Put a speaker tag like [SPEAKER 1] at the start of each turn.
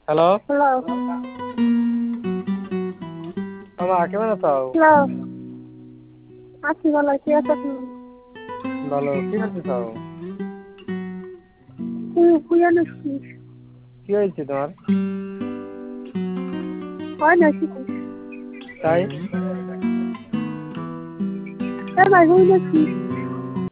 [SPEAKER 1] Hello,
[SPEAKER 2] hello,
[SPEAKER 1] মামা কেমন আছো?
[SPEAKER 2] হ্যালো, আছি ভালো, কি আছে তুমি?
[SPEAKER 1] ভালো, কি করতেছ?
[SPEAKER 2] শুয়ে নাকি?
[SPEAKER 1] কি হয়েছে তোমার?
[SPEAKER 2] হয় নাকি?
[SPEAKER 1] তাই
[SPEAKER 2] তাই ভাই শুয়ে নাকি?